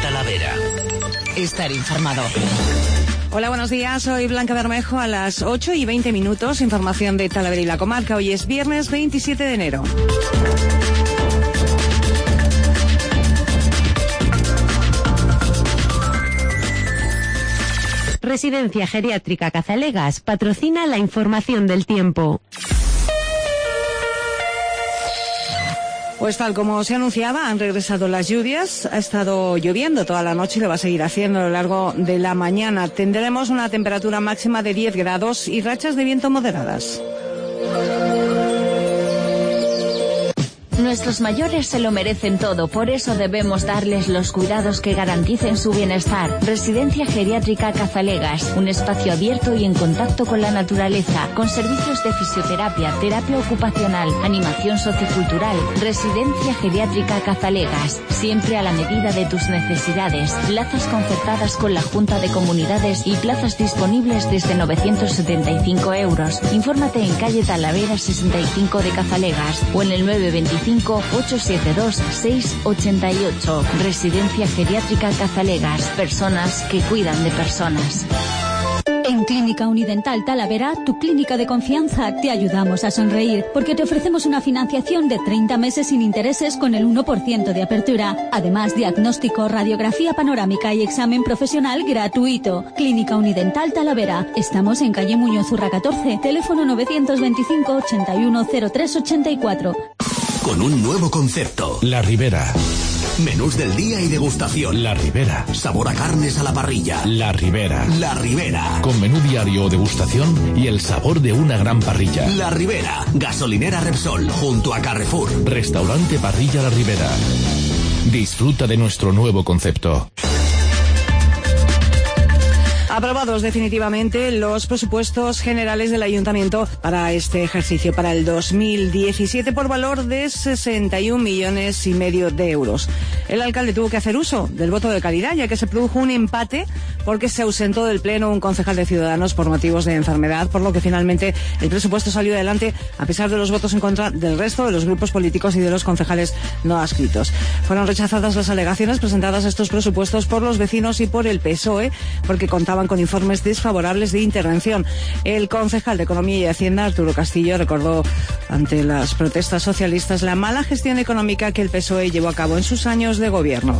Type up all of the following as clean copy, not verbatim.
Talavera. Estar informado. Hola, buenos días. Soy Blanca Bermejo. A las 8:20. Información de Talavera y la comarca. Hoy es viernes 27 de enero. Residencia Geriátrica Cazalegas patrocina la información del tiempo. Pues tal como se anunciaba, han regresado las lluvias. Ha estado lloviendo toda la noche y lo va a seguir haciendo a lo largo de la mañana. Tendremos una temperatura máxima de 10 grados y rachas de viento moderadas. Nuestros mayores se lo merecen todo, por eso debemos darles los cuidados que garanticen su bienestar. Residencia Geriátrica Cazalegas, un espacio abierto y en contacto con la naturaleza, con servicios de fisioterapia, terapia ocupacional, animación sociocultural. Residencia Geriátrica Cazalegas, siempre a la medida de tus necesidades. Plazas concertadas con la Junta de Comunidades y plazas disponibles desde 975 euros. Infórmate en calle Talavera 65 de Cazalegas o en el 925-872-688. Residencia Geriátrica Cazalegas. Personas que cuidan de personas. En Clínica Unidental Talavera, tu clínica de confianza, te ayudamos a sonreír, porque te ofrecemos una financiación de 30 meses sin intereses con el 1% de apertura. Además, diagnóstico, radiografía panorámica y examen profesional gratuito. Clínica Unidental Talavera. Estamos en calle Muñoz Urra 14, teléfono 925-810384. Con un nuevo concepto. La Ribera. Menús del día y degustación. La Ribera. Sabor a carnes a la parrilla. La Ribera. La Ribera. Con menú diario o degustación y el sabor de una gran parrilla. La Ribera. Gasolinera Repsol, junto a Carrefour. Restaurante Parrilla La Ribera. Disfruta de nuestro nuevo concepto. Aprobados definitivamente los presupuestos generales del Ayuntamiento para este ejercicio, para el 2017, por valor de 61,5 millones de euros. El alcalde tuvo que hacer uso del voto de calidad, ya que se produjo un empate porque se ausentó del Pleno un concejal de Ciudadanos por motivos de enfermedad, por lo que finalmente el presupuesto salió adelante a pesar de los votos en contra del resto de los grupos políticos y de los concejales no adscritos. Fueron rechazadas las alegaciones presentadas a estos presupuestos por los vecinos y por el PSOE, porque contaban con informes desfavorables de intervención. El concejal de Economía y Hacienda, Arturo Castillo, recordó ante las protestas socialistas la mala gestión económica que el PSOE llevó a cabo en sus años de gobierno.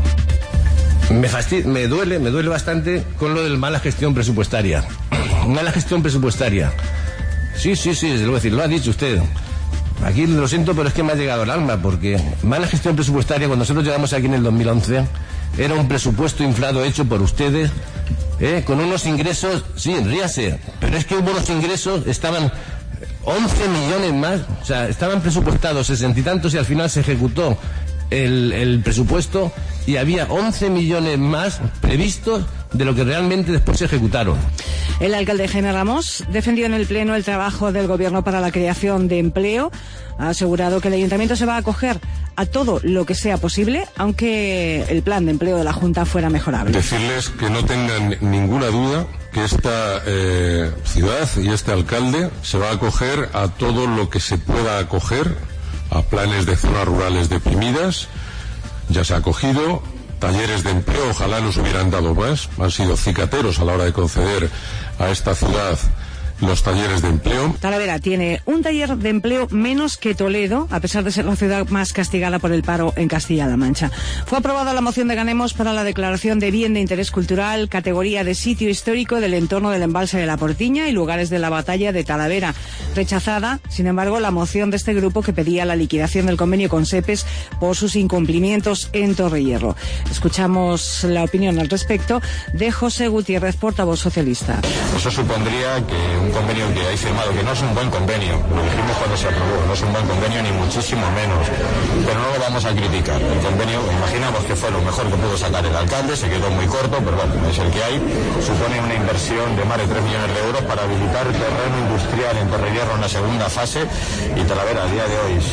Me duele bastante con lo de mala gestión presupuestaria. Mala gestión presupuestaria. Sí, desde luego decir, lo ha dicho usted. Aquí lo siento, pero es que me ha llegado al alma, porque mala gestión presupuestaria, cuando nosotros llegamos aquí en el 2011, era un presupuesto inflado hecho por ustedes, con unos ingresos, sí, ríase, pero es que hubo unos ingresos, estaban 11 millones más, o sea, estaban presupuestados 60 y tantos y al final se ejecutó el presupuesto y había 11 millones más previstos de lo que realmente después se ejecutaron. El alcalde Jaime Ramos defendió en el Pleno el trabajo del Gobierno para la creación de empleo. Ha asegurado que el Ayuntamiento se va a acoger a todo lo que sea posible, aunque el plan de empleo de la Junta fuera mejorable. Decirles que no tengan ninguna duda que esta ciudad y este alcalde se va a acoger a todo lo que se pueda acoger, a planes de zonas rurales deprimidas. Ya se ha acogido talleres de empleo, ojalá nos hubieran dado más, han sido cicateros a la hora de conceder a esta ciudad los talleres de empleo. Talavera tiene un taller de empleo menos que Toledo, a pesar de ser la ciudad más castigada por el paro en Castilla-La Mancha. Fue aprobada la moción de Ganemos para la declaración de bien de interés cultural, categoría de sitio histórico del entorno del embalse de la Portiña y lugares de la batalla de Talavera. Rechazada, sin embargo, la moción de este grupo que pedía la liquidación del convenio con SEPES por sus incumplimientos en Torrehierro. Escuchamos la opinión al respecto de José Gutiérrez, portavoz socialista. Eso supondría que un convenio que hay firmado, que no es un buen convenio, lo dijimos cuando se aprobó, no es un buen convenio ni muchísimo menos, pero no lo vamos a criticar. El convenio, imaginamos que fue lo mejor que pudo sacar el alcalde, se quedó muy corto, pero bueno, es el que hay, supone una inversión de más de 3 millones de euros para habilitar terreno industrial en Torrehierro en la segunda fase, y Talavera a día de hoy,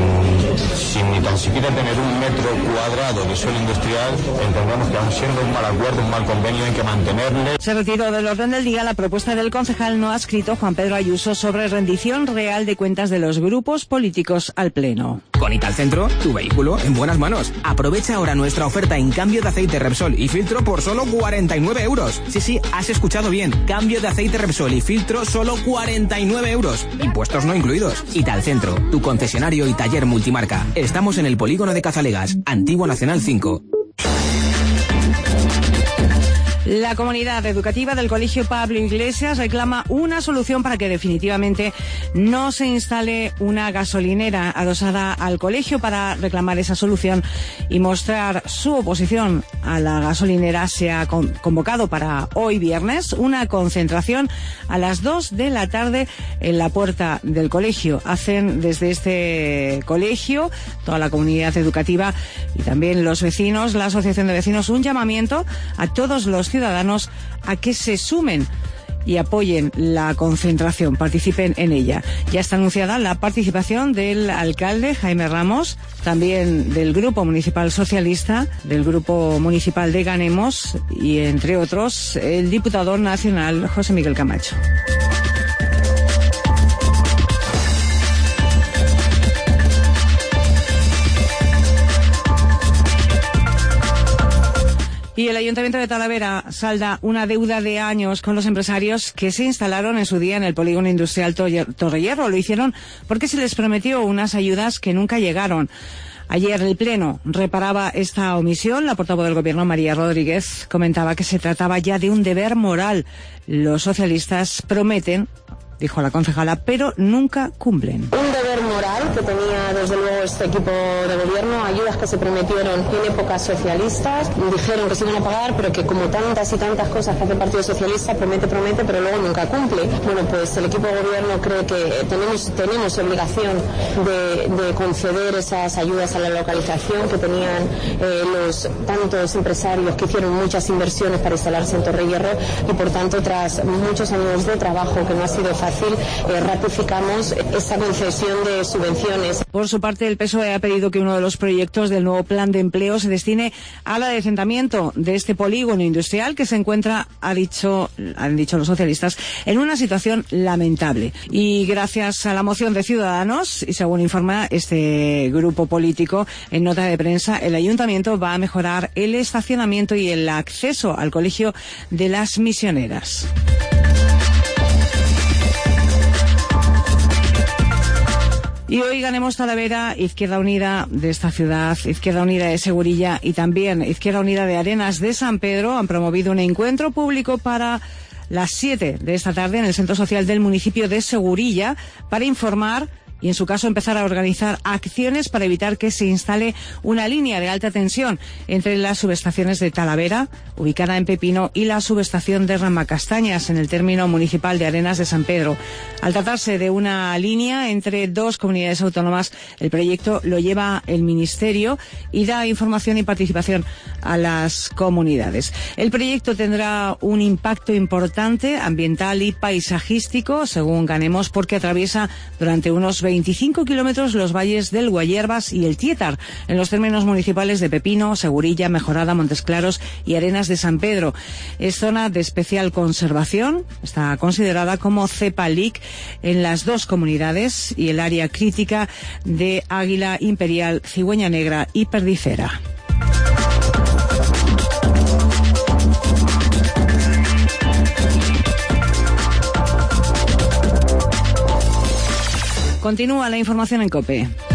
sin ni tan siquiera tener un metro cuadrado de suelo industrial, entendemos que aun siendo un mal acuerdo, un mal convenio, hay que mantenerle. Se retiró del orden del día la propuesta del concejal no adscrito Juan Pedro Ayuso sobre rendición real de cuentas de los grupos políticos al Pleno. Con Italcentro, tu vehículo en buenas manos. Aprovecha ahora nuestra oferta en cambio de aceite Repsol y filtro por solo 49 euros. Sí, has escuchado bien. Cambio de aceite Repsol y filtro solo 49 euros. Impuestos no incluidos. Italcentro, tu concesionario y taller multimarca. Estamos en el polígono de Cazalegas, Antigua Nacional 5. La comunidad educativa del Colegio Pablo Iglesias reclama una solución para que definitivamente no se instale una gasolinera adosada al colegio. Para reclamar esa solución y mostrar su oposición a la gasolinera, se ha convocado para hoy viernes una concentración a las 2 de la tarde en la puerta del colegio. Hacen desde este colegio, toda la comunidad educativa y también los vecinos, la Asociación de Vecinos, un llamamiento a todos los ciudadanos a que se sumen y apoyen la concentración, participen en ella. Ya está anunciada la participación del alcalde Jaime Ramos, también del Grupo Municipal Socialista, del Grupo Municipal de Ganemos y, entre otros, el diputado nacional José Miguel Camacho. Y el Ayuntamiento de Talavera salda una deuda de años con los empresarios que se instalaron en su día en el polígono industrial Torrehierro. Lo hicieron porque se les prometió unas ayudas que nunca llegaron. Ayer el Pleno reparaba esta omisión. La portavoz del Gobierno, María Rodríguez, comentaba que se trataba ya de un deber moral. Los socialistas prometen, dijo la concejala, pero nunca cumplen. Un deber moral que tenía desde luego este equipo de gobierno, ayudas que se prometieron en épocas socialistas, dijeron que se iban a pagar, pero que como tantas y tantas cosas que hace el Partido Socialista, promete, pero luego nunca cumple. Bueno, pues el equipo de gobierno cree que tenemos obligación de conceder esas ayudas a la localización que tenían los tantos empresarios que hicieron muchas inversiones para instalarse en Torrehierro y por tanto tras muchos años de trabajo que no ha sido fácil, ratificamos esta concesión de subvenciones. Por su parte, el PSOE ha pedido que uno de los proyectos del nuevo plan de empleo se destine al adecentamiento de este polígono industrial que se encuentra, han dicho los socialistas, en una situación lamentable. Y gracias a la moción de Ciudadanos, y según informa este grupo político en nota de prensa, el ayuntamiento va a mejorar el estacionamiento y el acceso al colegio de las misioneras. Y hoy Ganemos Talavera, Izquierda Unida de esta ciudad, Izquierda Unida de Segurilla y también Izquierda Unida de Arenas de San Pedro han promovido un encuentro público para las 7 de esta tarde en el Centro Social del municipio de Segurilla para informar y, en su caso, empezar a organizar acciones para evitar que se instale una línea de alta tensión entre las subestaciones de Talavera, ubicada en Pepino, y la subestación de Ramacastañas, en el término municipal de Arenas de San Pedro. Al tratarse de una línea entre dos comunidades autónomas, el proyecto lo lleva el Ministerio y da información y participación a las comunidades. El proyecto tendrá un impacto importante ambiental y paisajístico, según Ganemos, porque atraviesa durante unos 25 kilómetros los valles del Guayervas y el Tietar, en los términos municipales de Pepino, Segurilla, Mejorada, Montes Claros y Arenas de San Pedro. Es zona de especial conservación, está considerada como CEPALIC en las dos comunidades y el área crítica de Águila Imperial, Cigüeña Negra y Perdicera. Continúa la información en COPE.